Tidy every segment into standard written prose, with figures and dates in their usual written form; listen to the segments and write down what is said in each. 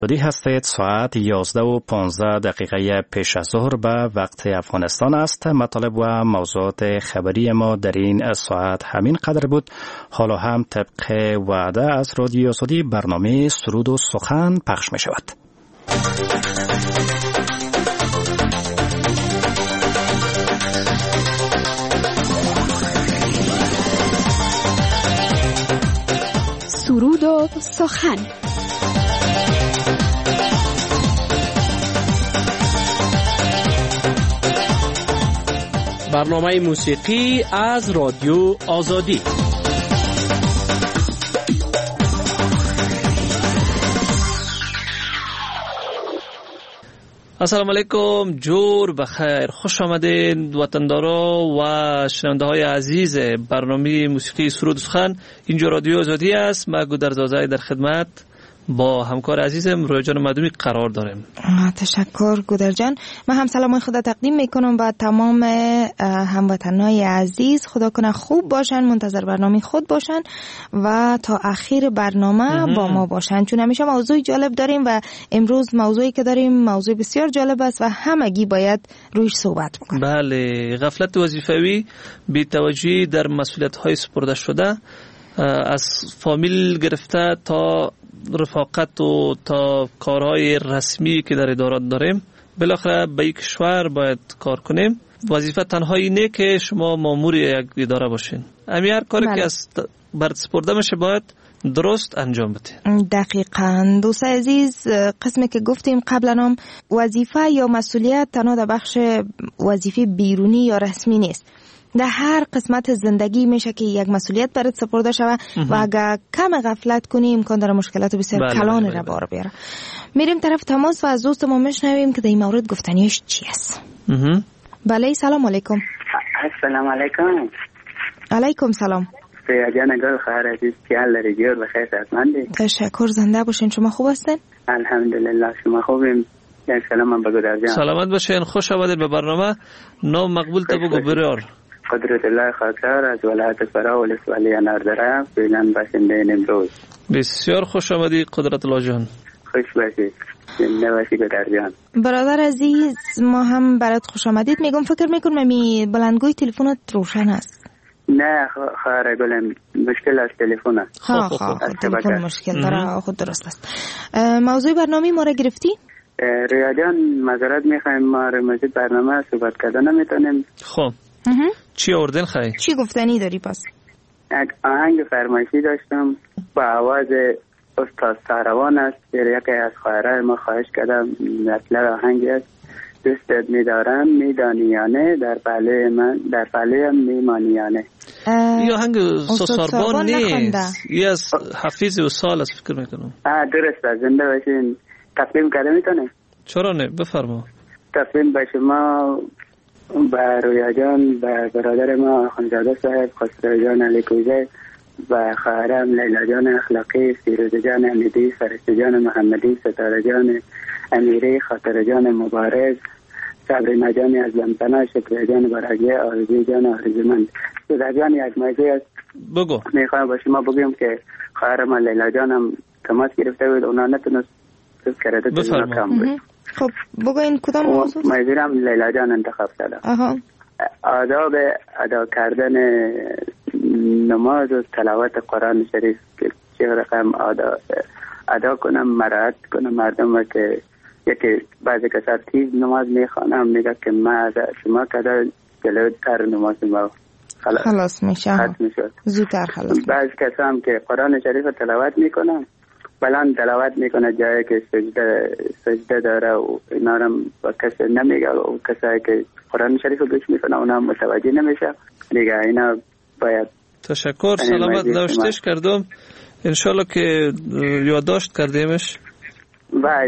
دودی هستید. ساعت 11:15 پیش از ظهر به وقت افغانستان است. مطالب و موضوعات خبری ما در این ساعت همین قدر بود. حالا هم طبق وعده از رادیو آزادی برنامه سرود و سخن پخش می شود. سرود و سخن. برنامه موسیقی از رادیو آزادی. السلام علیکم، جور بخیر، خوش آمدین وطندارا و شنونده های عزیز برنامه موسیقی سرود و سخن. اینجا رادیو آزادی است. من گودرزازای در خدمت با همکار عزیزم رویا جان مدومی قرار داریم. تشکر گودر جان. من هم سلام خدا تقدیم میکنم به تمام هموطنای عزیز. خدا کنه خوب باشن، منتظر برنامه خود باشن و تا اخیر برنامه با ما باشن، چون همیشه موضوع جالب داریم و امروز موضوعی که داریم موضوع بسیار جالب است و همگی باید رویش صحبت بکنیم. بله، غفلت وظیفوی، بی‌توجهی در مسئولیت‌های سپرده شده، از فامیل گرفته تا رفاقت و تا کارهای رسمی که در ادارات داریم، بالاخره به یک کشور باید کار کنیم. وظیفه تنها اینه که شما مامور یک اداره باشین. هر کاری که از برات سپرده میشه باید درست انجام بدین. دقیقاً. دوست عزیز، قسمی که گفتیم قبلا هم وظیفه یا مسئولیت تنها در بخش وظیفه بیرونی یا رسمی نیست. در هر قسمت زندگی میشه که یک مسئولیت برات سپرده شود و اگر کم غفلت کنی امکان داره مشکلات بسیار کلان را بار بیاره. میریم طرف تماس و از دوست ما میشنویم که در این مورد گفتنیش چی است. بله، سلام علیکم. السلام علیکم. علیکم سلام. سیاه جان گل خیر عزیز، کی حال داری؟ جور بخیر صحتمندی؟ تشکر، زنده باشین. شما خوب هستین؟ الحمدلله، شما خوبیم؟ یک سلام به گودر جان. سلامت باشین، خوش آمدید به برنامه. نام مقبول تو بگو بریار. قدرت الله خاکسار از ولایت فرا ولسوالی اناردره، فعلا باشنده امروز. بسیار خوش آمدی قدرت الله جان. خوش باشید. زنده باشی گودر جان. برادر عزیز، ما هم برات خوش آمدید میگم. فکر میکنم می بلندگوی تلفنت روشن است. نه خواهر گلم، مشکل از تلفن. تلفن مشکل داره. خود درست است. موضوع برنامه ما را گرفتی؟ رویا جان معذرت میخوایم، ما رمزید برنامه صحبت کردن نمیتونیم. خب چی آوردن خواهی؟ چی گفتنی داری پس؟ یک آهنگ فرمایشی داشتم با آواز استاد ساروان است. یکی از خواهرای ما خواهش کردم، مطلب آهنگی است: دوستت میدارم میدانیانه، در پله من در پله هم میمانیانه. این آهنگ ساربان نیست، این از حفیظ وصال است فکر میکنم. درست است. زنده باشین. تقدیم کرده میتونه؟ چرا نه، بفرما. تقدیم به شما، به رویا جان، به برادر ما خانزاده صاحب خسرو جان علیکوزه، و خواهرم لیلا جان اخلاقی، فیروزه جان امیدی، فرشته جان محمدی، ستاره جان امیری، خاطر جان مبارز، صبرینا جان از لمتنا، شکر جان براگی، آرزوی جان آرزومند. سودا جان یک موضوع است بگو. میخوایم با شما بگیم که خواهرم لیلا جان هم تماس گرفته بود، اونا نتونست کردت کم بود. خب بگوین کدام موضوع؟ موضوعم لیلا جان انتخاب کرده. آداب ادا کردن نماز و تلاوت قرآن شریف که چه رقم ادا کنم، مراعات کنم مردم که یکی بعضی کسا تیز نماز میخوانم، میگه که ما شما کده جلوتر نماز ما خلاص میشه، ختم میشد، زودتر خلاص. بعضی کسا هم که قرآن شریف تلاوت میکنم، بلند تلاوت میکنه جایی که سجده داره و اینا هم با کسی نمیگه، و کسایی که قرآن شریف رو گوش میکنه اونا هم متوجه نمیشه، دیگه اینا باید. تشکر، سلامت نوشتش کردم، انشالله که یادداشت کردیمش. و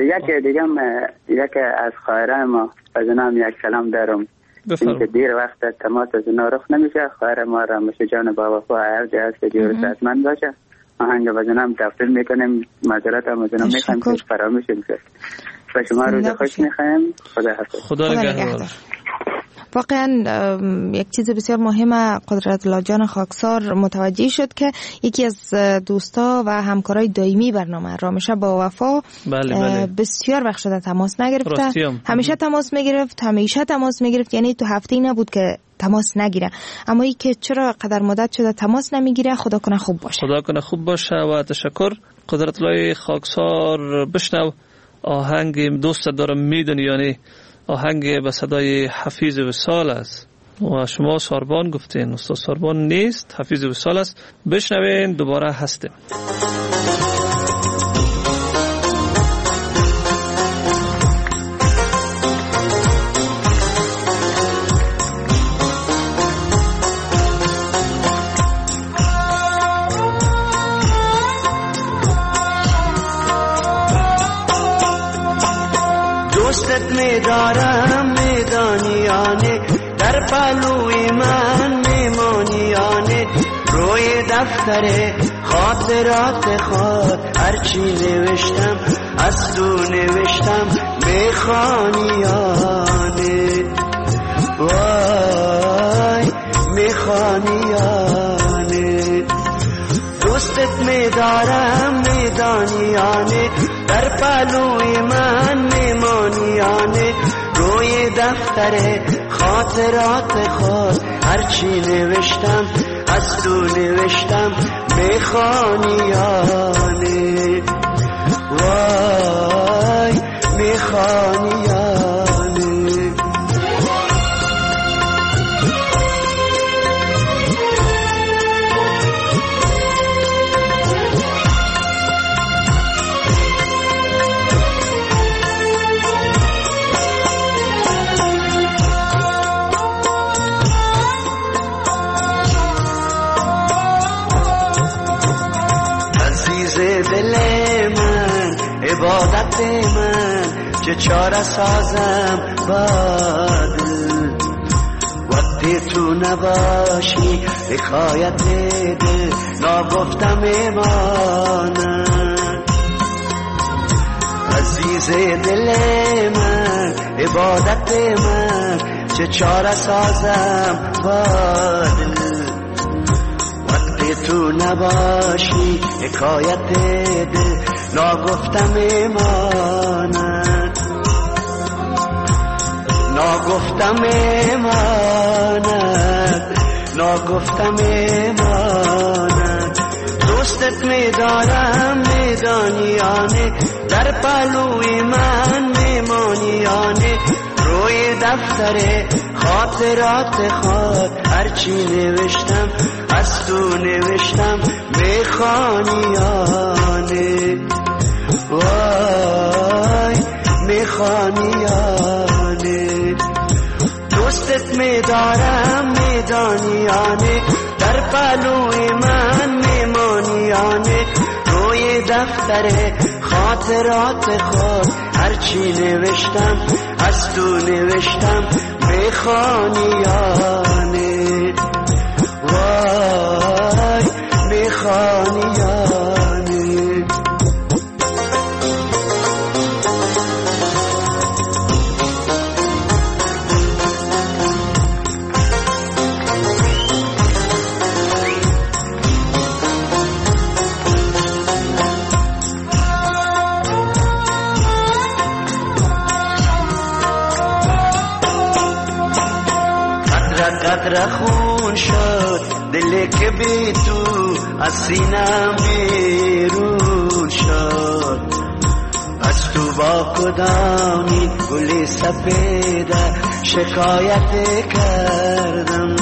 یکی از خواهرای ما از اونا هم یک کلام دارم. اینکه دیر وقت تماس از اونا رخ نمیشه. خواهر ما را مشه جان با وفا هر جا هست که جور صحتمند باشه. آهنگ وزن هم تفصیل میکنیم، معذرت هم وزن هم میخوایم که فراموش میشه. و شما روز خوش میخوایم. خدا حافظ. خدا نگهدار. واقعا یک چیز بسیار مهم قدرت الله جان خاکسار متوجه شد که یکی از دوستا و همکارای دائمی برنامه رامشه با وفا بسیار وقت شده تماس نگرفته. همیشه تماس میگرفت، یعنی تو هفته ای نبود که تماس نگیره. اما ای که چرا قدر مدت شده تماس نمیگیره، خدا کنه خوب باشه. و تشکر. قدرت الله خاکسار، بشنو آهنگ دوست دارم میدونی، یعنی آهنگ به صدای حفیظ وصال است و شما ساربان گفتین، استاد ساربان نیست، حفیظ وصال است. بشنوین، دوباره هستیم. دوستت می‌دارم میدانیانه، در پهلوی من میمانیانه، روی دفتر خاطرات خود هرچی نوشتم از تو نوشتم میخوانیانه، وای میخوانیانه. دوستت می‌دارم میدانیانه، در پهلوی من میمانیانه، روی دفتر خاطرات خود هرچی نوشتم از تو نوشتم میخوانیانه، وای میخوانیانه. دل من، عبادت من، چه چاره سازم با دل، وقتی تو نباشی حکایت دل ناگفتم ایمانم. عزیز دل من، عبادت من، چه چاره سازم با دل، تو نباشی حکایت دل ناگفتم ایمانت، ناگفتم ایمانت، ناگفتم ایمانت. دوستت می‌دارم میدانیانه، در پهلوی من میمانیانه، روی دفتر خاطرات خود هرچی نوشتم از تو نوشتم میخوانیانه، وای میخوانیانه. دوستت می‌دارم میدانیانه، در پهلوی من میمانیانه، روی دفتر خاطرات خود هرچی نوشتم از تو نوشتم میخوانیانه، وای میخوانیانه. قطره خون شد دلی که بی تو از سینم بیرون شد، از تو با کدامی گلی سپیده شکایت کردم.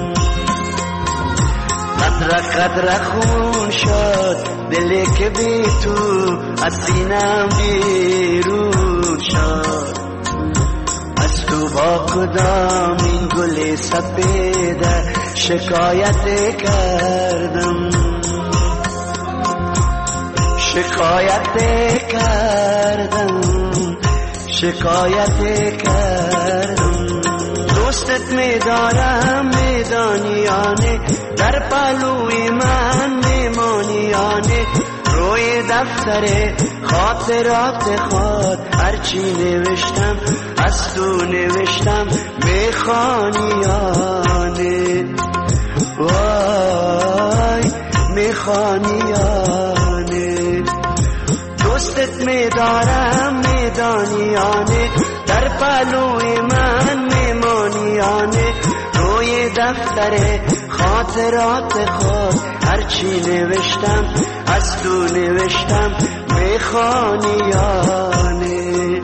قطره خون شد دلی که بی تو از سینم بیرون شد، تو با کدام این گل سپیده شکایت کردم، شکایت کردم، شکایت کردم. دوستت می‌دارم میدانیانه، در پهلوی من میمانیانه، روی دفتر خاطرات خاطرات هرچی نوشتم از تو نوشتم میخوانیانه وای میخوانیانه دوستت میدارم میدانیانه در پلوی من میمانیانه روی دفتر خاطرات خود هرچی نوشتم از تو نوشتم میخوانیانه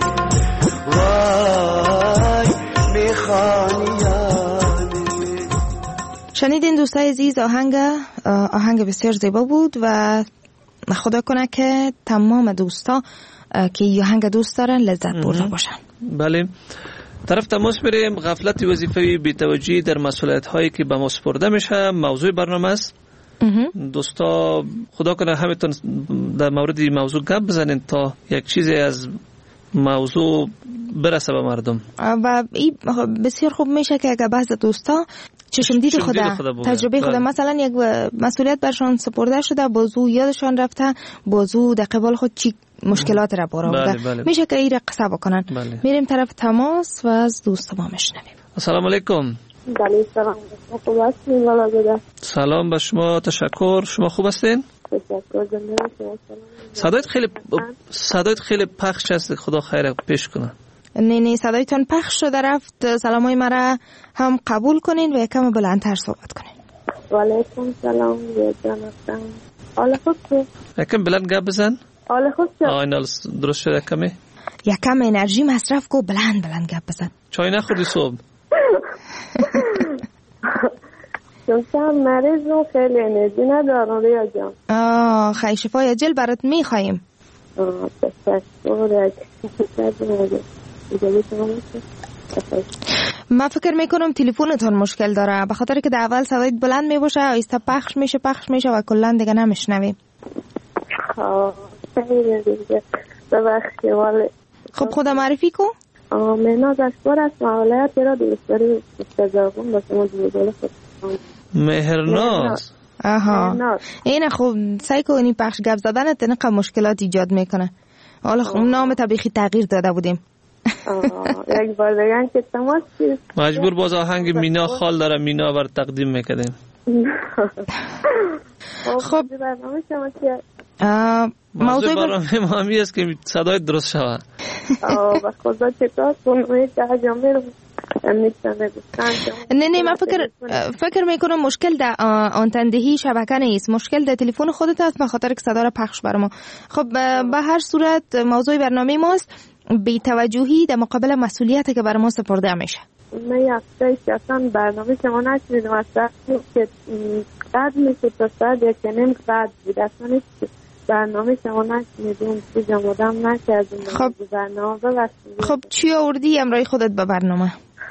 وای میخوانیانه. شنیدین دوستای عزیز، آهنگ بسیار زیبا بود و خدا کنه که تمام دوستا که این آهنگ دوست دارن لذت برده باشن. بله، طرف تماس بریم. غفلت وظیفه‌ای، بی‌توجهی در مسئولیت‌هایی که به ما سپرده میشه موضوع برنامه است. دوستا خدا کنه همتون در مورد این موضوع گپ بزنین تا یک چیزی از موضوع برسه به مردم و این بسیار خوب میشه که اگر بعض دوستا چشمدید خود تجربه خود مثلا یک مسئولیت برشان سپرده شده، بازو یادشان رفته، بازو در قبال خود چی مشکلات را بار آورده، میشه که این را قصه بکنن. میریم طرف تماس و از دوست ما میشنویم. السلام علیکم. بله سلام، خوب هستین؟ والا بده. سلام به شما، تشکر. شما خوب هستین؟ تشکر. صدایت خیلی پخش است، خدا خیر پیش کنه. نه صدایتون پخش شده رفت. سلامای مرا هم قبول کنین و یکم بلندتر صحبت کنین. و علیکم سلام جانم. حال خوب تو؟ یکم بلند گپ بزن. حال خوب تو؟ اینا درست شده کمی. یکم انرژی مصرف کو، بلند گپ بزن. چای نخوردی صبح؟ چون مریض و خیلی انرژی ندارم ریا جان. خیلی شفای عاجل برات میخوایم. من فکر میکنم تلفنتون مشکل داره، به خاطر که در اول صدایت بلند میباشه آیسته پخش میشه و کلا دیگه نمیشنویم. خب خدا معرفی کو. مهناز اشکار است، معاملات را دوست داری استجابون با شما دوله خود. مهرناز. اینه خوب سعی کنی پخش گپ زدنت اینقدر مشکلات ایجاد میکنه. حالا خب نام طبیعی تغییر داده بودیم. یک بار دیگه که تماس مجبور باز آهنگ مینا خال داره، مینا بر تقدیم میکردیم. خب موضوع برنامه ما همی است که صدای درست شود. و خدا چطور کنوی که هجامه رو نه من فکر میکنم مشکل در آنتندهی شبکه نیست، مشکل در تلفن خودت است، به خاطر که صدا را پخش بر ما. خب به هر صورت موضوع برنامه ماست بی‌توجهی در مقابل مسئولیتی که بر ما سپرده میشه. من یافته اصلا برنامه شما نشنیدم، اصلا که قد میشه تا ساعت یک نیم قد بود، اصلا نیست که برنامه شما نشنیدم، چیز آمادم نکردیم. خب برنامه ببخشید. خب چی آوردی امرای خودت به برنامه؟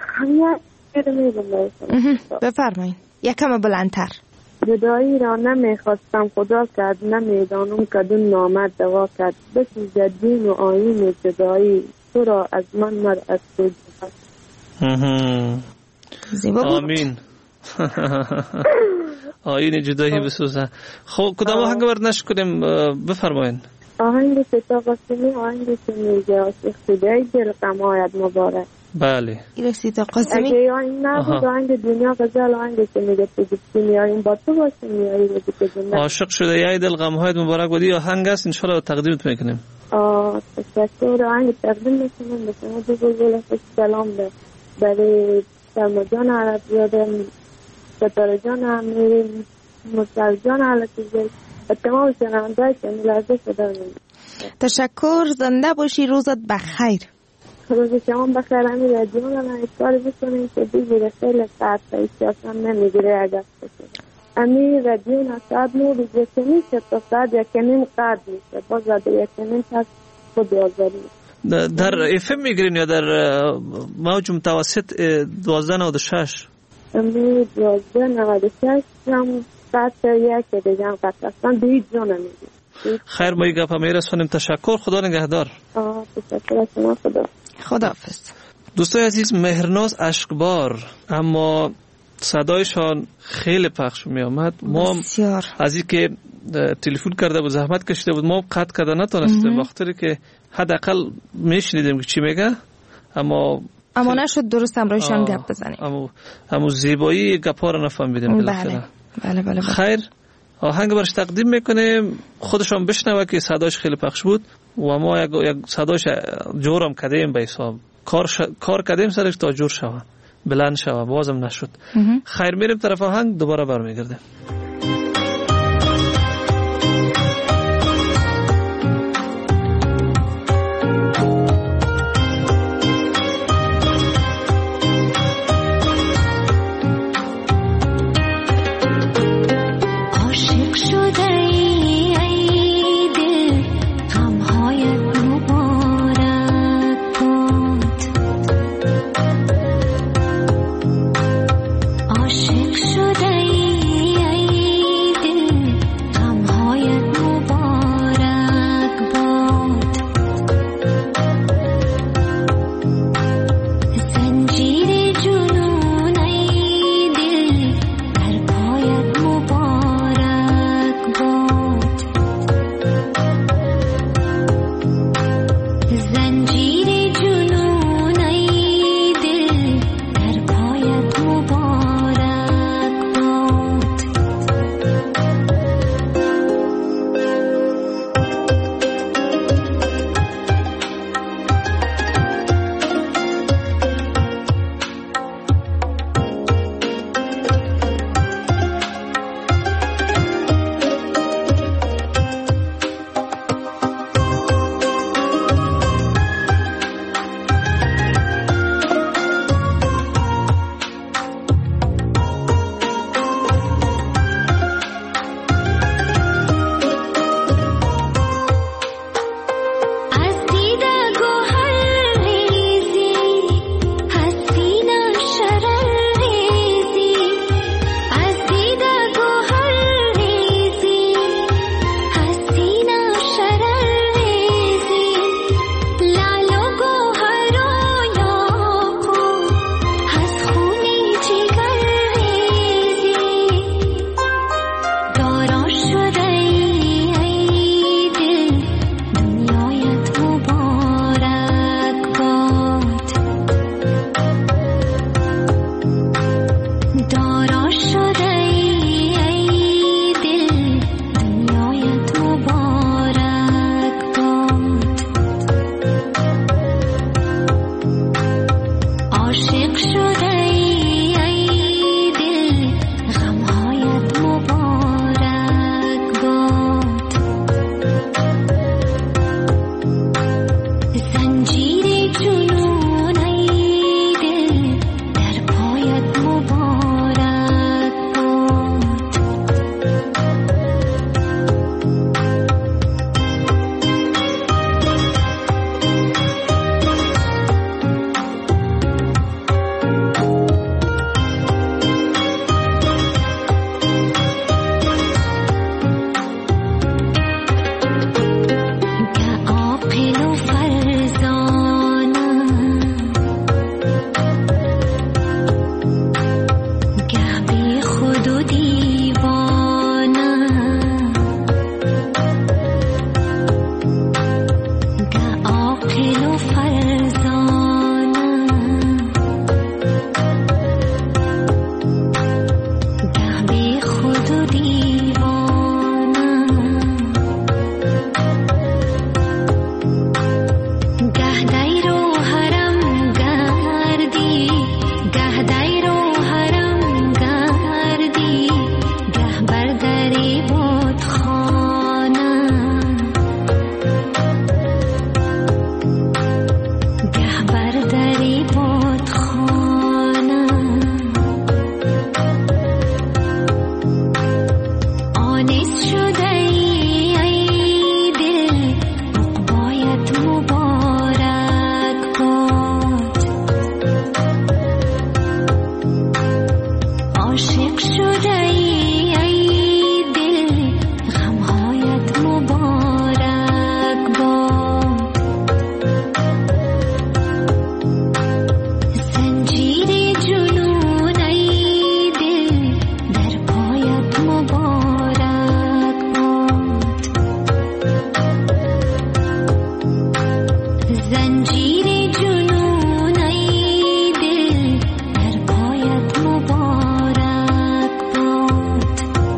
بفرمایید یکم بلندتر. جدایی را نمیخواستم خدا کرد، نمیدانم کدوم نامه دوا کرد، بسوزد دین و آیین جدایی تو را از من مر از تو زیبا بود. آمین. آیین جدایی بسوزه. خب کدام آهنگ بردنش کنیم؟ بفرمایید. آهنگ ستا قاسمی، آهنگی که میگه عاشق خدای دل غمایت مبارک. بله این ستا قاسمی اگه آهنگ نبود آهنگ دنیا غزل، آهنگی که میگه تو میاییم با تو باشه میایی بودی که دنیا عاشق شده یای دل غمهایت مبارک بودی. آهنگ است انشالله تقدیمت میکنیم. تشکر. آهنگ تقدیم میکنم به شما دو بلبل خوش. سلام برای سلما جان عربیاده، ستاره جان امیری، مصطفی جان علتیزه و تمام شنونده‌های که ملازم شده. تشکر. زنده باشی، روزت بخیر. روز شما بخیر. همین رادیو رو اشکال بکنیم که بگیره خیلی ساعت که اصلا نمیگیره اگر همین رادیو نساعت نو بیجه که میشه تا ساعت یکنیم قد میشه، باز در یکنیم پس خود آزاری. در افم میگیرین یا در موج متوسط 1296؟ همین 1296 هم ساعت یک دیگه هم قد اصلا به هیچ جا نمیگیره. خیر ما این گپ هم میرسونیم. تشکر. خدا نگهدار. تشکر از شما. خداحافظ. دوستای عزیز، مهرناز اشکبار اما صدایشان خیلی پخش می آمد. ما از این که تلفن کرده بود زحمت کشیده بود ما قطع کرده نتونستیم وقتی که حداقل میشنیدیم که چی میگه اما نشد درست همراهشان گپ بزنیم. اما زیبایی گپا رو نفهمیدیم بالاخره. بله. خیر آهنگ برش تقدیم میکنیم خودشان بشنوه که صداش خیلی پخش بود و ما یک صداش جورم کردیم به حساب کار کردیم سرش تا جور شوه بلند شوه بازم نشد. خیر میریم طرف آهنگ دوباره برمیگردیم. زنجیر جنون ای دل در پایت مبارک باد.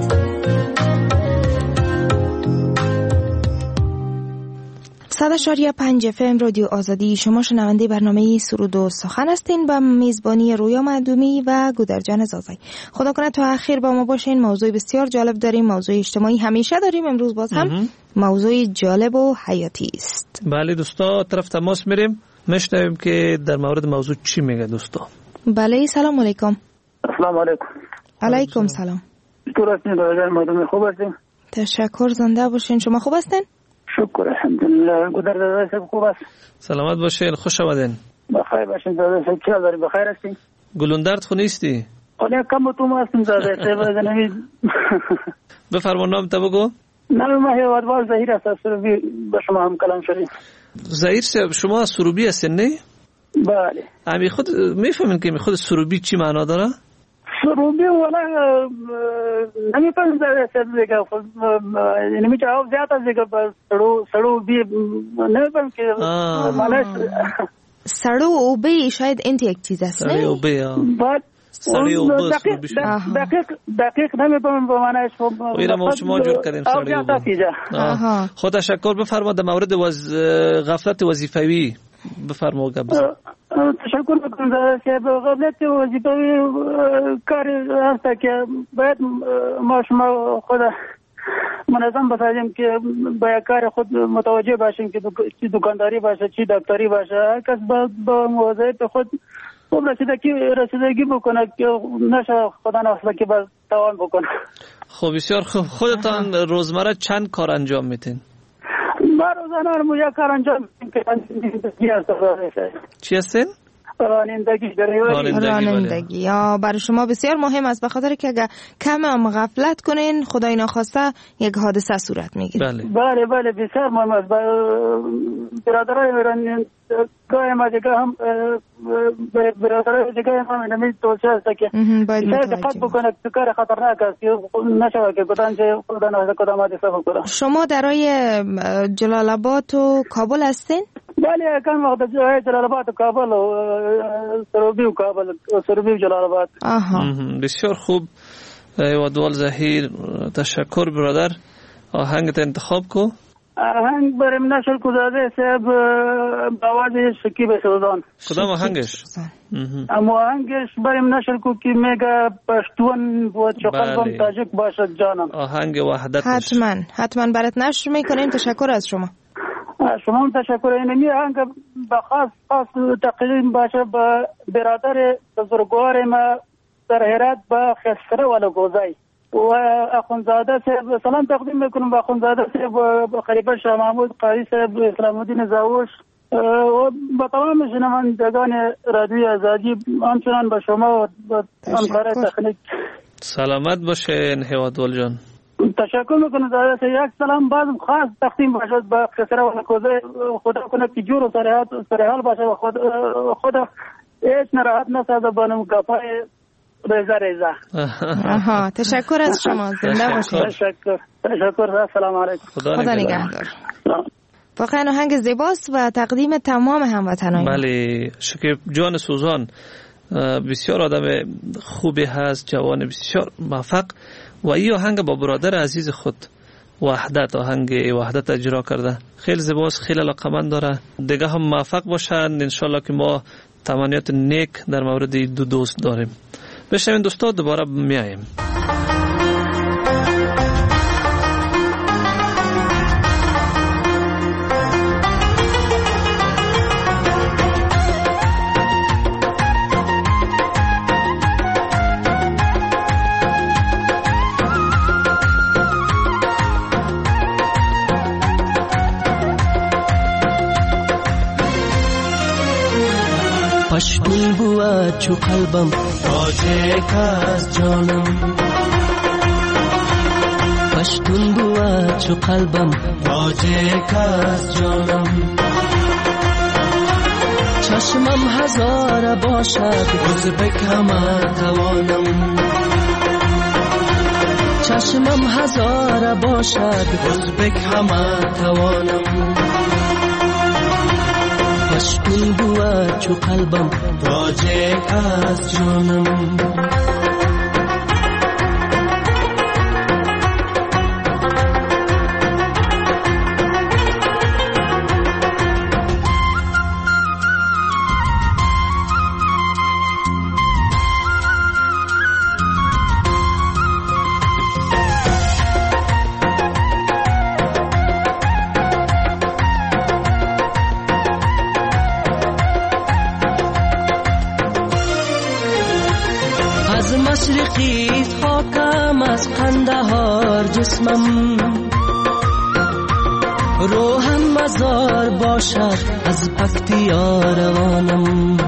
100.5 FM رادیو آزادی، شما شنونده برنامه سرود و سخن هستین با میزبانی رویا معدومی و گودرجان زازای. خدا کنه تا اخیر با ما باشین. موضوع بسیار جالب داریم، موضوع اجتماعی همیشه داریم، امروز باز هم موضوع جالب و حیاتی است. بله دوستا، طرف تماس میریم میشنویم که در مورد موضوع چی میگه دوستا. بله سلام علیکم. السلام علیکم. علیکم سلام. چطور هستین گودرجان معدومی؟ خوب هستین؟ تشکر، زنده باشین. شما خوب هستین؟ شکر الحمدلله. گودرجان صاحب خوب است؟ سلامت باشین، خوش آمدین. بخیر باشین. دادا صاحب چی حال داری؟ بخیر هستین؟ گلوندرد خو نیستی؟ حالا کم تو ما هستیم دادا صاحب. نمی بفرما نام تا بگو. نام ما هیوادوال ظهیر است از سروبی. با شما هم کلام شدیم. ظهیر صاحب شما از سروبی هستین نه؟ بله. امی خود میفهمین که خود سروبی چی معنا داره؟ سروبی ولا نمی‌فهمم دادا صاحب دیگه خود نمی جواب زیاد از دیگه سرو بی نمی‌فهمم که معنیش سرو و بی شاید این یک چیز است نه؟ سرو و بی دقیق نمی‌فهمم به معنیش. اینا ما شما جور کردیم سرو و بی. خود تشکر. بفرما در مورد غفلت وظیفوی بفرما. تشکر میکنم دادا صاحب. غفلت وظیفوی کار هست که باید ما شما خود منظم بسازیم که با کار خود متوجه باشیم که چی دکانداری باشه چی دکتری باشه. هر کس با وظایف خود رسیدگی بکنه که نشه خدا نخواسته که باز توان بکنه. خب بسیار خوب. خودتان روزمره چند کار انجام میتین؟ ما روزانه یک کار انجام میتیم که چی هستین؟ رانندگی. برای شما بسیار مهم است، به خاطر که اگر کم هم غفلت کنین خدای ناخواسته یک حادثه صورت میگیره. بله بسیار مهم است. برادرای ایرانی گاهی ما دیگه هم برادرای دیگه هم نمی توصیه است که دقت بکنه که کار خطرناک است که نشود که خدا ناخواسته کدام حادثه بکنه. شما درای جلال آباد و کابل هستین؟ بله کم وقت جلال آباد و کابل و سروبی و کابل و سروبی و جلال آباد. بسیار خوب. ایوادوال ظهیر تشکر برادر. آهنگت انتخاب کو. آهنگ بریم نشل کداده صاحب باواز شکیب سلطان. کدام آهنگش؟ اما آهنگش بریم نشل کو که میگه پشتون و چقلبم تاجک باشد جانم. آهنگ وحدت. حتما برات نشر میکنیم. تشکر از شما. شما هم تشکر. اینمی آهنگ با خاص تقدیم باشه با برادر بزرگوار ما در هرات با خسره ولو گوزای و اخونزاده صاحب سلام تقدیم میکنم. با اخونزاده صاحب و خلیفه شاه محمود قاری صاحب اسلام الدین زاوش و با تمام شنوندگان رادیو آزادی، همچنان با شما و با همکار تکنیک. سلامت باشین هیوادوال جان. تشکر میکنم دادا صاحب. یک سلام باز خاص تقدیم باشد با خسره و کوزه. خدا کنه که جور و سرحال باشه و خدا هیچ نراحت نسازه بانم گپای رضا. تشکر از شما. زنده باشید. تشکر. السلام علیکم. خدا نگهدار. واقعا آهنگ زیباست و تقدیم تمام هموطنان. بله شکیب جان سوزان بسیار آدم خوبی هست، جوان بسیار موفق و این آهنگ با برادر عزیز خود آهنگ وحدت اجرا کرده. خیلی زیباست، خیلی علاقمند داره. دیگه هم موفق باشند انشالله که ما تمنیات نیک در مورد دو دوست داریم. بشنوین دوستا، دوباره میایم. پشتون بود چو قلبم تاجک از جانم. پشتون بود چو قلبم تاجک از جانم. چشمم هزار باشد ازبک همه توانم. چشمم هزار باشد ازبک همه توانم. پشتون بود چو قلبم تاجک از جانم. مشرقیت خاکم از قندهار جسمم، روحم مزار باشد از پکتیا روانم.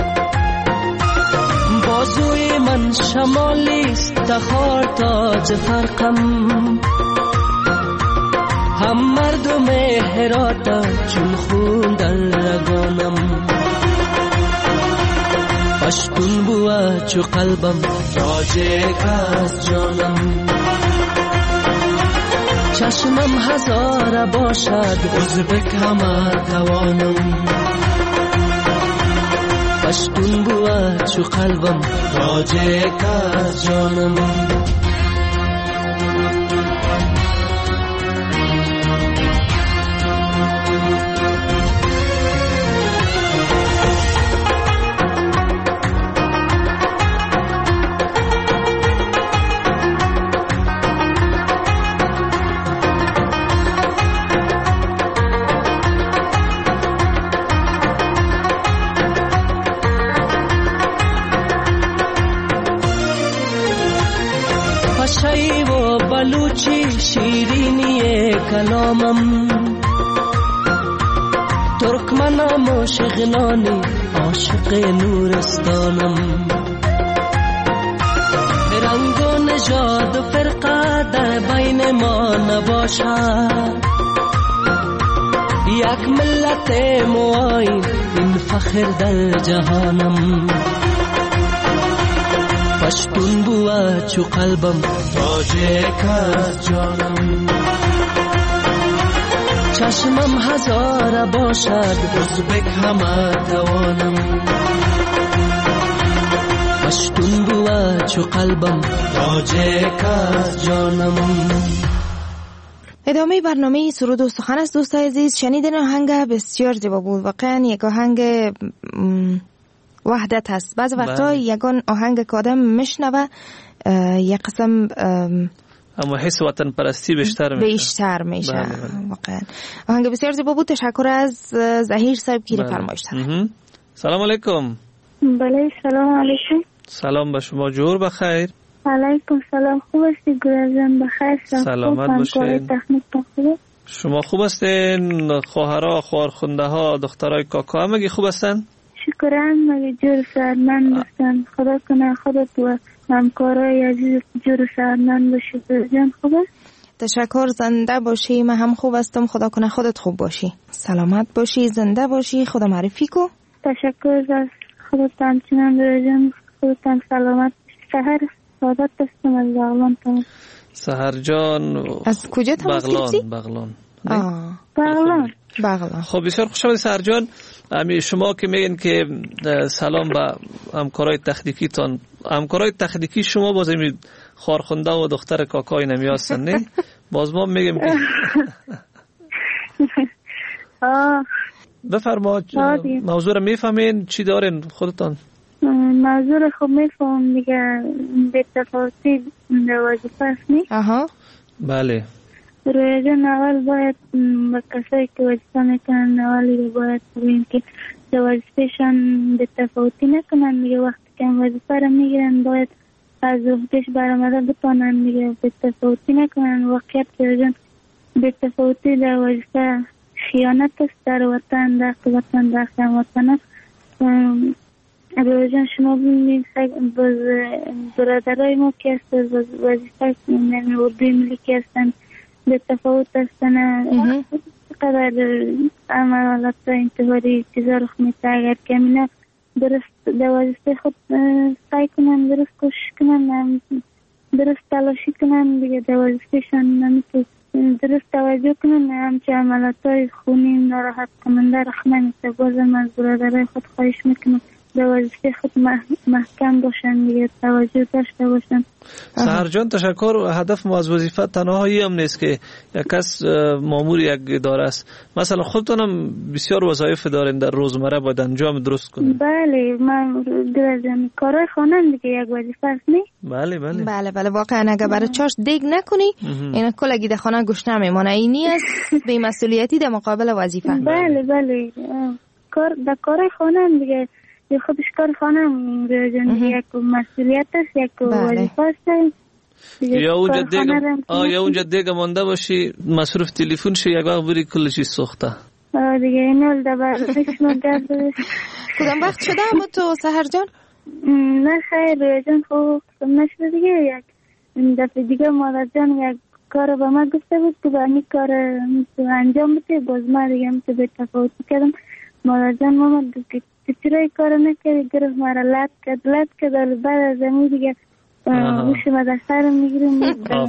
بازوی من شمالیست تخار تاج فرقم، هم مردم هراتا چون خون در رگانم. پشتون بود چو قلبم تاجک از جانم. چشمم هزار باشد ازبک همه توانم. پشتون بود چو قلبم تاجک از جانم. شی و بلوچی شیرینی کلامم، ترکمنم و شغنانی عاشق نورستانم. رنگ و نژاد و فرقه در بین ما نباشد، یک ملت مواییم این فخر در جهانم. پشتون بود چو قلبم تاجک از جانم. چشمم هزار باشد ازبک همه توانم. پشتون بود چو قلبم تاجک از جانم. ادامه برنامه سرود و سخن است دوستای عزیز. شنیدن آهنگ بسیار زیبا بود، واقعا یک آهنگ وحدت هست. بعض وقتا یگان آهنگ که آدم میشنوه یک قسم اما حس وطن پرستی بیشتر میشه. واقعا آهنگ بسیار زیبا بود. تشکر از ظهیر صاحب که فرمایش دارد. سلام علیکم. بله سلام علیکم. سلام به شما، جور بخیر. علیکم سلام، خوب هستی گلازم؟ بخیر، سلامت باشین. شما خوب هستین؟ خواهرها، خواهرخونده ها، دخترای کاکا همگی خوب هستن؟ شکران، مگه جور سرمند بستن. خدا کنه خودت و همکارای عزیز جور سرمند باشی. جان خوب است؟ تشکر، زنده باشی. من هم خوب هستم. خدا کنه خودت خوب باشی، سلامت باشی، زنده باشی. خدا معرفی کو. تشکر از خودت همچنان جان، خودت هم سلامت. سحر سعادت هستم از بغلان. سحر جان از کجا تماس گرفتی؟ بغلان. خب بسیار خوشحال سحر جان. شما که میگن که سلام به همکارای تخنیکیتان، همکارای تخنیکی شما باز این خارخونده و دختر کاکای نمی هستن نه؟ باز ما میگیم که بفرما موضوع رو میفهمین چی دارین خودتان؟ موضوع رو خب میفهم دیگه، به تفاصیل وظیفه است نی؟ بله. روی جان اول باید با کسایی که وظیفه میکنن اولی رو باید بگیم که وظیفهشان به تفاوتی نکنن دیگه. وقتی که وظیفه رو میگیرن باید از وقتش برآمده بتانن دیگه، به تفاوتی نکنن. واقعیت روی جان به تفاوتی در وظیفه خیانت است در وطن، در وطن، در هموطن است. روی جان شما ببینید برادرای ما که هست وظیفه اردوی ملی که هستن به تفاوت هستن. قدر عملات انتحاری چیزا رخ میده. اگر کمینه درست در وظیفه خود سعی کنن درست کوشش کنن درست تلاشی کنن دیگه در وظیفه‌شان نمیتونن درست توجه کنن، همچه عملاتای خونی ناراحت کننده رخ نمیشه. بازم از برادرای خود خواهش میکنم در وظیفه خود محکم باشن دیگه، توجه داشته باشن. سحر جان تشکر. هدف ما از وظیفه تنهایی هم نیست که یک کس مامور یک اداره است. مثلا خودتون هم بسیار وظایف دارین در روزمره باید انجام درست کنین. بله من درجه کارهای خانه دیگه یک وظیفه است نه؟ بله بله بله بله واقعا اگه برای چاش دیگ نکنی این کلگی در خانه گوش نمیمونه. اینی است به مسئولیتی در مقابل وظیفه. بله بله کار در کارهای خانه دیگه یه خودش کار خانم یک مسئولیت است، یک وظیفه است. یا اونجا دیگه مانده باشی مصروف تلفن شی یک وقت بری کل چیز سوخته دیگه اینال دبرش مدرد کدام وقت شده اما تو سحر جان؟ نه خیر جان خوب نشده دیگه. یک دفعه دیگه مادر جان یک کار با ما گفته بود که با این کار انجام بده، باز ما دیگه هم به تفاوتی کردم. مادر جان ماما چرا این کار نکردی؟ گرفت مرا لط کرد بعد از امون دیگه گوش ما در سر میگیریم.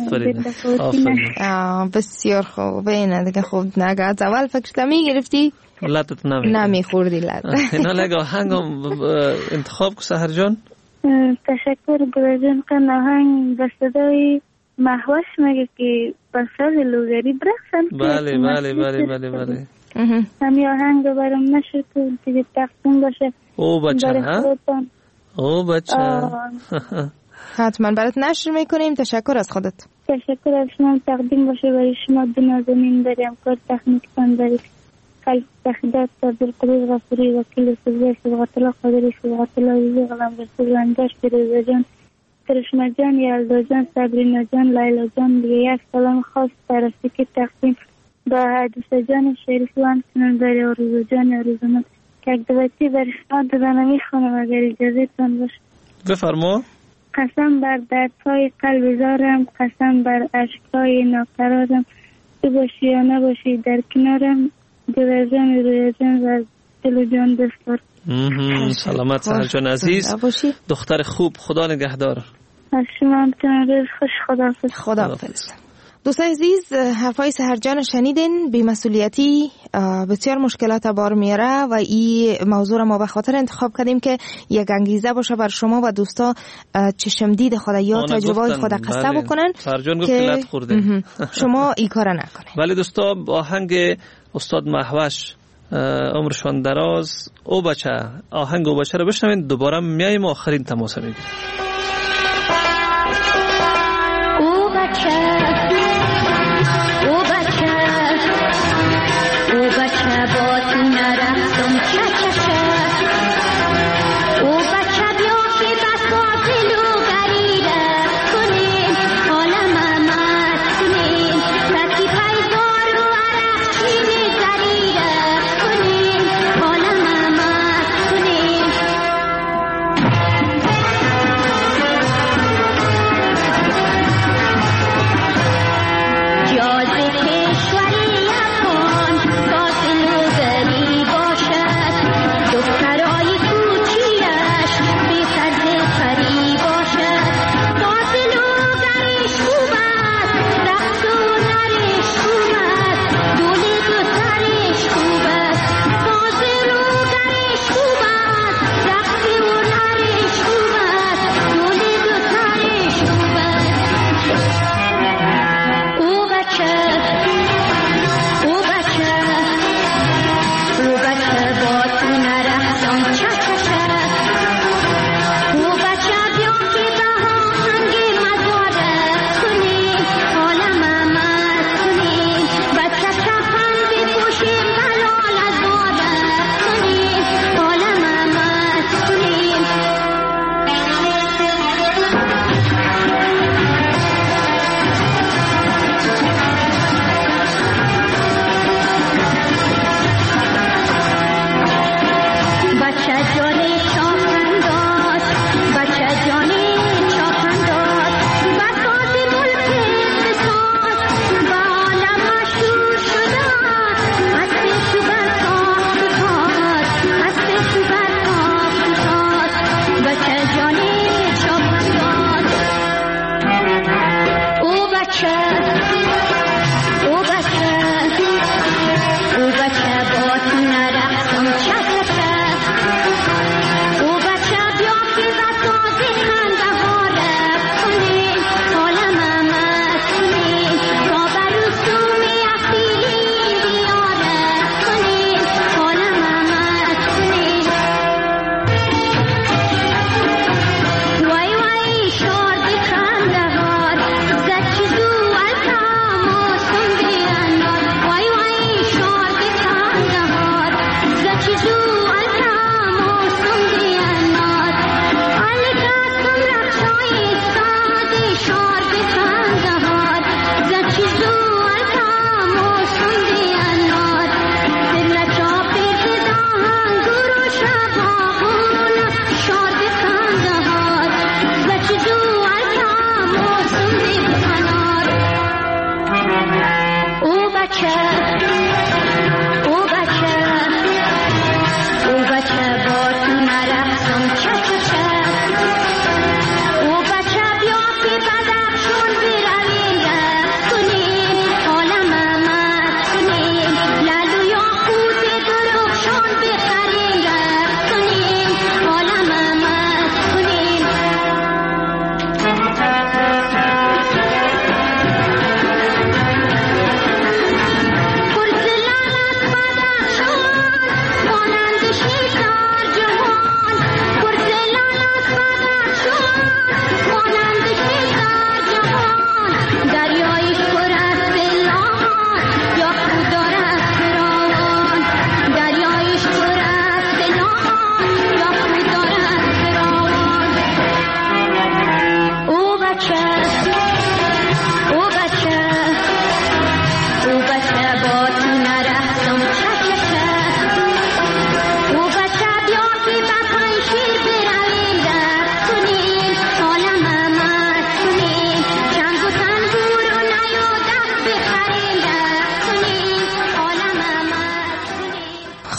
بسیار خوب. اینه دیگه خوب نگه از اول فکرتا میگرفتی؟ لطت نمیخوردی لط. اینا لگه آهنگم انتخاب که سحر جان. تشکر برای جان. قن آهنگ به صدای محوش مگه که بساز لوگری برخصن. بله بله بله بله بله همی آهنگ برام نشد دیگه تقسیم باشه. او بچه ها؟ او بچه حتما برات نشر میکنیم. تشکر از خودت. تشکر از شما. تقدیم باشه برای شما دو نازنین برای همکار تکنیکتان برای خلق تخداد عبدالقدیر غفوری وکیل سوزه صبغت الله قادری صبغت الله عزیزی غلام رسول انگاش فیروزه جان کرشمه جان یلدا جان صبرینا جان لیلا جان دیگه یک سلام خاص برای که تقدیم با حدیثه جان شریفوان کنن برای آرزو جان آرزومت که اکدواتی برای شما دادنه میخونم اگر اجازه تان باشه. بفرما. قسم بر دردهای قلب زارم، قسم بر عشقهای ناقرارم، تو باشی یا نباشی در کنارم، دل جان روی جان و دل و جان دستار. سلامت سحر جان عزیز، دختر خوب، خدا نگهدار. از شما همچنان روز خوش. خداحافظ. دوستان عزیز حرفای سحر جان شنیدین. بی‌مسئولیتی بسیار مشکلات بار میاره و این موضوع را ما به خاطر انتخاب کردیم که یک انگیزه باشه بر شما و دوستا چشمدید خود یا تجربه خود قصه بکنن. سحر جان گفت لط خورده شما این کارا نکنین. ولی دوستا آهنگ استاد محوش عمرشان دراز او بچه، آهنگ او بچه رو بشنوین. دوباره میایم آخرین تماس میگیریم. او بچه با تو نرفتم چه او بچه بیا که بسا دلوگری رفت کنیم حالم امت کنیم رکی پیزار و عرق چین زری رفت کنیم حالم امت کنیم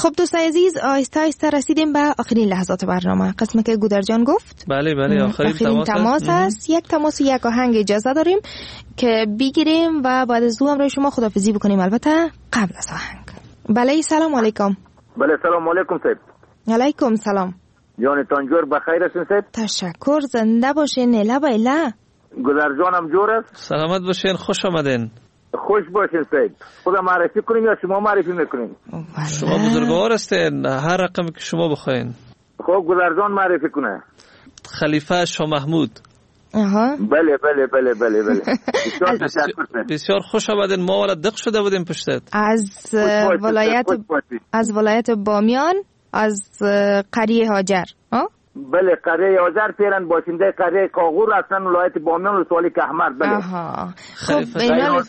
خب دوستان عزیز، آهسته آهسته رسیدیم به آخرین لحظات برنامه. قسمی که گودر جان گفت بله آخرین تماس است. یک تماس و یک آهنگ اجازه داریم که بگیریم و بعد از او همراه شما خداحافظی بکنیم، البته قبل از آهنگ. بله سلام علیکم. بله سلام علیکم صاحب. علیکم سلام. جانتان جور بخیر هستین صاحب؟ تشکر، زنده باشین. اله بله. گذر جانم جور است. سلامت باشین، خوش آمدین. خوش باشین صاحب. خدا معرفی کنیم یا شما معرفی میکنین؟ شما بزرگوار هستین، هر رقمی که شما بخواین. خب گذر جان معرفی کنه. خلیفه شاه محمود. بله بسیار خوش آمدین. ما والا دق شده بودیم پشتت. از ولایت بامیان، از قریه هاجر. بله قریه هاجر پیرن باشنده قریه کاغور هستن، ولایت بامیان و سوالی که احمر. بله خب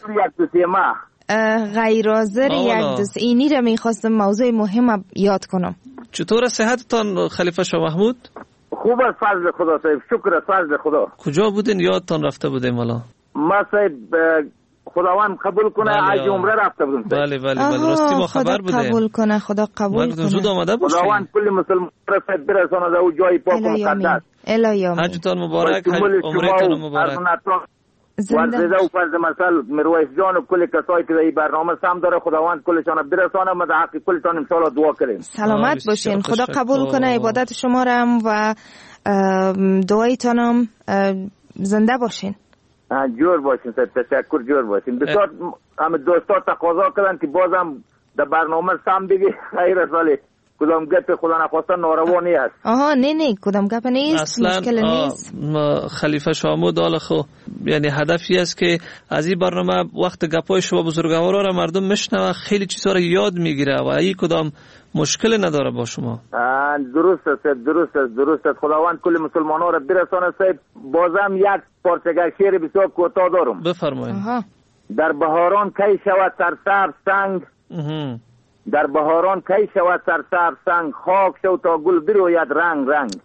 غیر حاضر یک دوست اینی را میخواستم موضوع مهم یاد کنم. چطور صحتتان خلیفه شاه محمود؟ خوب است فضل خدا صاحب، شکر است فضل خدا. کجا بودین یادتان رفته بودیم والا؟ ما صاحب خداوند قبول کنه حج عمره رفته بودیم. بله راستی ما خبر بودیم. خدا قبول کنه، خدا قبول کنه. زود آمده باشین. خداوند کل مسلمان را برساند او جای پاک و مقدس. حجتان مبارک، عمرتان مبارک. وزیده و فرض مثل مرویس جان و کل کسایی که این برنامه سم داره خداوند کلشان برسانه. ما در حق کلتان انشاءالله دعا کنیم. سلامت باشین، خدا قبول کنه عبادت شما را هم و دعایتان هم زنده باشین. جور باشین صاحب، تشکر. جور باشین. بسیار همه دوستا تقاضا کردن که بازم در برنامه سم بگی. خیر است ولی کدام گپ خدا نخواسته ناروا نیست. نه کدام گپ نیست، مشکل نیست. خلیفه شاه محمود خو یعنی هدفی است که از این برنامه وقت گپای شما بزرگوارا را مردم میشنوه، خیلی چیزا را یاد میگیره و این کدام مشکل نداره با شما. درست است. خداوند کل مسلمانان را برسانه صاحب. بازم یک پارچه شعر بسیار کوتاه دارم. بفرمایید. در بهاران کی شود سرسبز سنگ، در بهاران کی شود سرسبز سنگ، خاک شو تا گل بروید رنگ.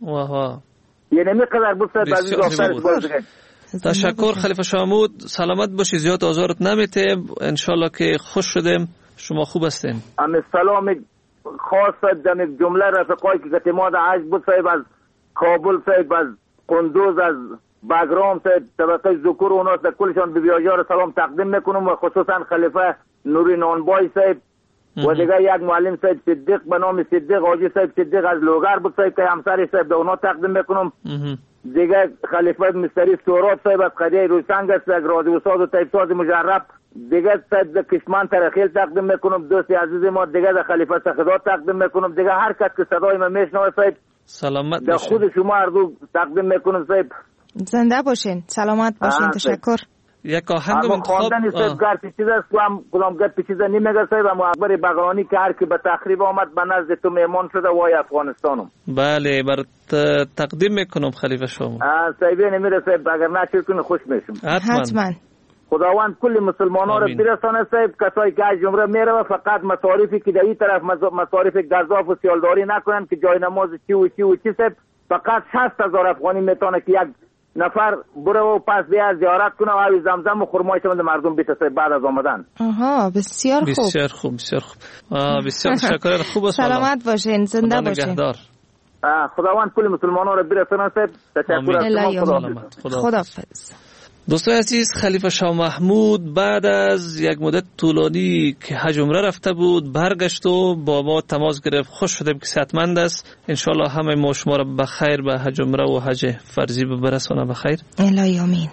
یعنی میقدر بسید از این آفترش بازگه. تشکر خلیفه شاه محمود، سلامت باشی، زیاد آزارت نمیته. انشالله که خوش شدیم. شما خوب هستین؟ همه سلام خاص دم جمله رفقایی که اعتماد عجب بود صاحب، از کابل صاحب، از قندوز، از بگرام صاحب، طبقه ذکور و ناس کلشان به بیاجار سلام تقدیم میکنم و خصوصا خلیفه نوری نانبای صاحب و دیگه یک معلم صاحب صدیق به نام صدیق حاجی صاحب صدیق از لوگر بود صاحب که همسر صاحب به اونا تقدیم میکنم. دیگه خلیفه مستری سوراب صاحب از قریه روسنگ است، یک رادیو ساز و تیپ ساز مجرب. دیگه صاحب کشمان ترخیل تقدیم میکنم، دوستی عزیز ما. دیگه در خلیفه سخدات تقدیم میکنم. دیگه هر کس که صدای من میشنوه صاحب سلامت در خود شما اردو تقدیم میکنم صاحب. زنده باشین، سلامت باشین. تشکر. یک آهنگ انتخاب گرد چیز است که هم کدام گرد چیز نمیگه صاحب. اما اکبر بغرانی که هر که به تخریب آمد به نزد تو میمان شده وای افغانستانم. بله بر تقدیم میکنم خلیفه شما. صاحبی نمیره صاحب، اگر نشیر کنه خوش میشم. حتما. خداوند کل مسلمانان را برسانه صاحب. کسایی که از جمره میره و فقط مصارفی که در این طرف مصارف گزاف و سیالداری نکنن که جای نماز چی صاحب. فقط 60,000 افغانی میتونه که یک نفر بره و پس بیا زیارت کنه و آب زمزم و خرمای شما مردم بیته بعد از آمدن. بسیار خوب. بسیار تشکر. خوب است. سلامت باشین، زنده باشین. خداوند کل مسلمانان را برسانه صاحب. تشکر از شما. خداحافظ. دوستان عزیز، خلیفه شاه محمود بعد از یک مدت طولانی که حج عمره رفته بود برگشت و با ما تماس گرفت. خوش شدیم که صحتمند است. انشالله همه ما شما را بخیر به حج عمره و حج فرضی برسانه بخیر. الهی آمین.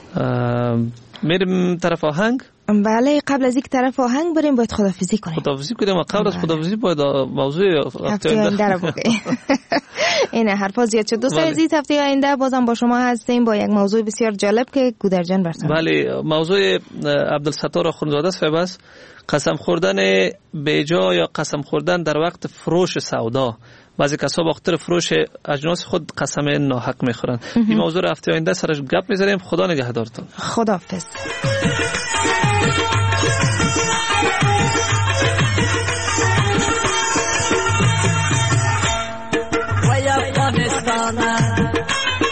میریم طرف آهنگ. بله قبل از اینکه طرف آهنگ بریم باید خداحافظی کنیم. و قبل از خداحافظی باید موضوع هفته آینده رو بگیم. این حرفا زیاد شد. دوستان عزیز، هفته آینده بازم با شما هستیم با یک موضوع بسیار جالب که گودر جان برسان. بله موضوع عبدالستار اخوندزاده صاحب است. قسم خوردن بیجا یا قسم خوردن در وقت فروش سودا. بعضی کسا با خاطر فروش اجناس خود قسم ناحق میخورن. این موضوع هفته آینده سرش گپ میذاریم. خدا نگهدارتون. خداحافظ.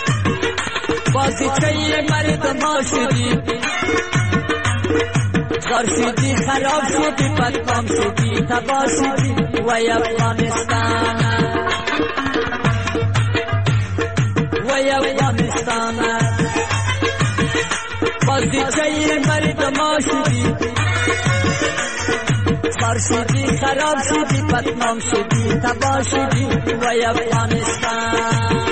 بازی چه مرد ما شدی خورشیدی خراب شدی بدنام شدی تباه شدی وای افغانستان وای افغانستان بازیچه مردم شدی خورشیدی خراب شدی بدنام شدی تباه شدی وای افغانستان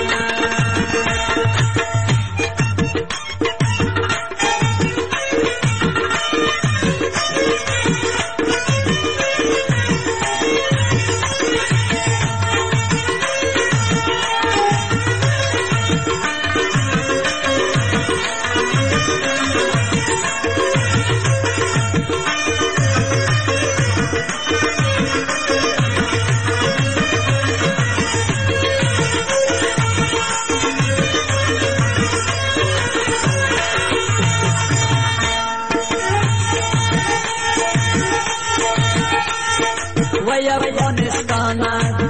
وای افغانستان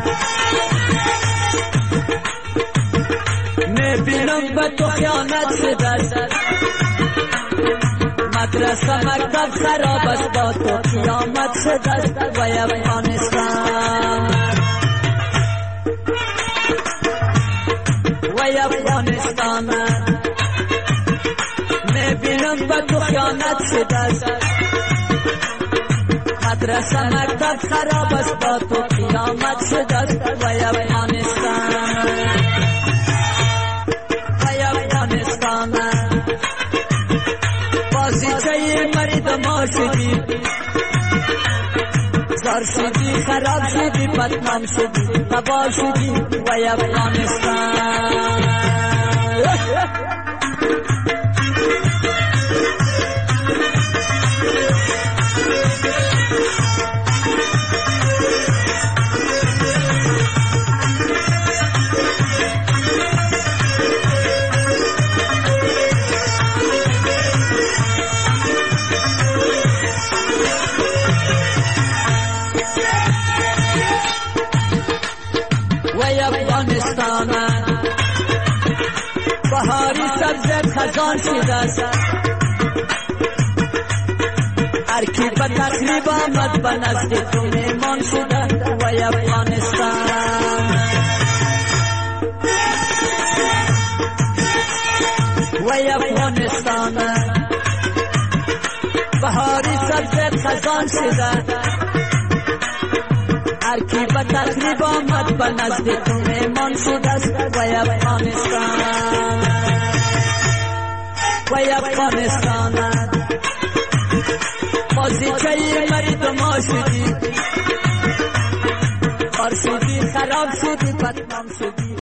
میبینم به تو خیانت شده مدرسه مکتب خراب است با تو قیامت شده وای افغانستان وای افغانستان میبینم به تو خیانت شده مدرسه مکتب خراب است با تو قیامت شده وای افغانستان وای افغانستان بازیچه مردم شدی زار شدی خراب شدی بدنام شدی تباه شدی وای افغانستان وای افغانستان بهاری سبز خزان شده است هر کی به تقریب آمد به نزد تو میمان شده وای افغانستان وای افغانستان بهاری سبز خزان شده هر کی به تقریب آمد به نزد تو میمان شده است وای افغانستان وای افغانستان بازیچه مردم شدی خورشیدی خراب شدی بدنام شدی